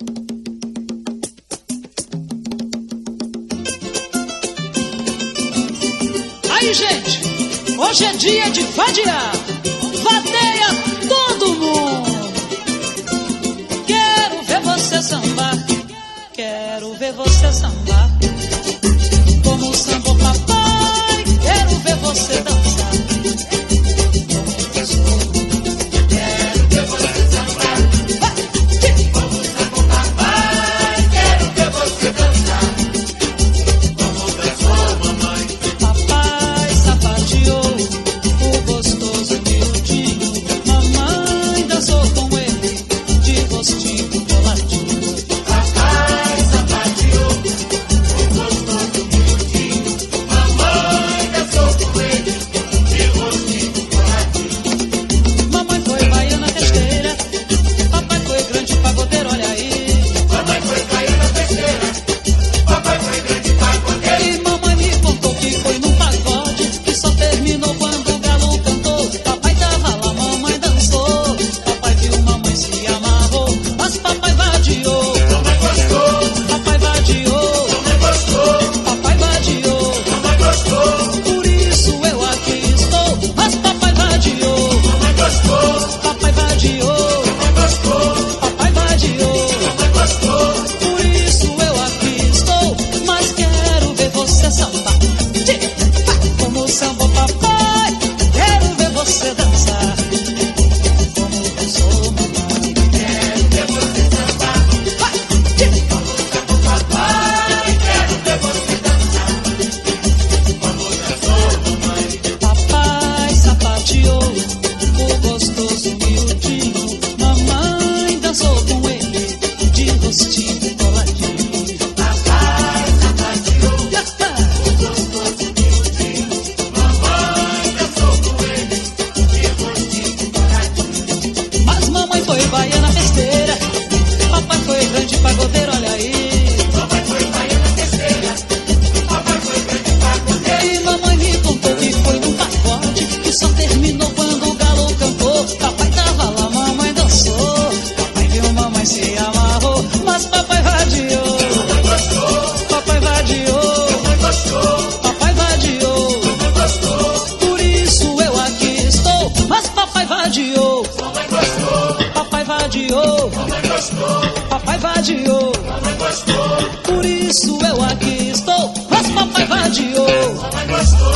Aí, gente, hoje é dia de vadiar. Vadeia todo mundo. Quero ver você sambar. Quero ver você sambar. Como samba papai, quero ver você dançar. Quero ver você sambar. Como samba papai, quero ver você dançar. Como dançou mamãe. Papai sapateou o gostoso miudinho. Mamãe dançou com ele de rostinho coladinho. Papai sapateou o gostoso miudinho. Mamãe dançou com ele de rostinho coladinho. Mamãe foi baiana festeira, papai foi grande pagodeiro, olha aí. Mamãe foi baiana festeira, papai foi grande pagodeiro. E mamãe me contou que foi num pagode que só terminou quando o galo cantou. Papai tava lá, mamãe dançou. Papai viu, mamãe se amarrou. Mas papai vadiou. Mamãe gostou, Papai vadiou. mamãe gostou, Papai vadiou. mamãe gostou, Por isso eu aqui estou. Mas papai vadiou. mamãe gostou, Papai vadiou. mamãe gostou, Papai vadiou. mamãe gostou. Por isso eu aqui estou. Mas quero ver você sambar. Como samba papai, quero ver você dançar. Como dançou mamãe, Quero ver você sambar. Papai, quero ver você dançar. Como dançou mamãe. papai sapateou o gostoso miudinho. Mamãe dançou com ele de rostinho coladinho. Papai sapateou o gostoso miudinho. Mamãe dançou com ele de rostinho coladinho. Mas mamãe foi baiana festeira, papai foi grande pagodeiro, olha aí. Mamãe foi baiana festeira, papai foi grande pagodeiro. E mamãe me contou que foi num pagode que só terminou quando o galo cantou. Papai tava lá, mamãe dançou. Papai viu, mamãe se amarrou. Mas papai vadiou. Mamãe gostou, Papai vadiou. mamãe gostou, Papai vadiou. mamãe gostou, Por isso eu aqui estou. Mas papai vadiou. mamãe gostou, Papai vadiou. mamãe gostou, Papai vadiou. mamãe gostou, Por isso eu aqui estou. Mas papai vadiou. mamãe gostou.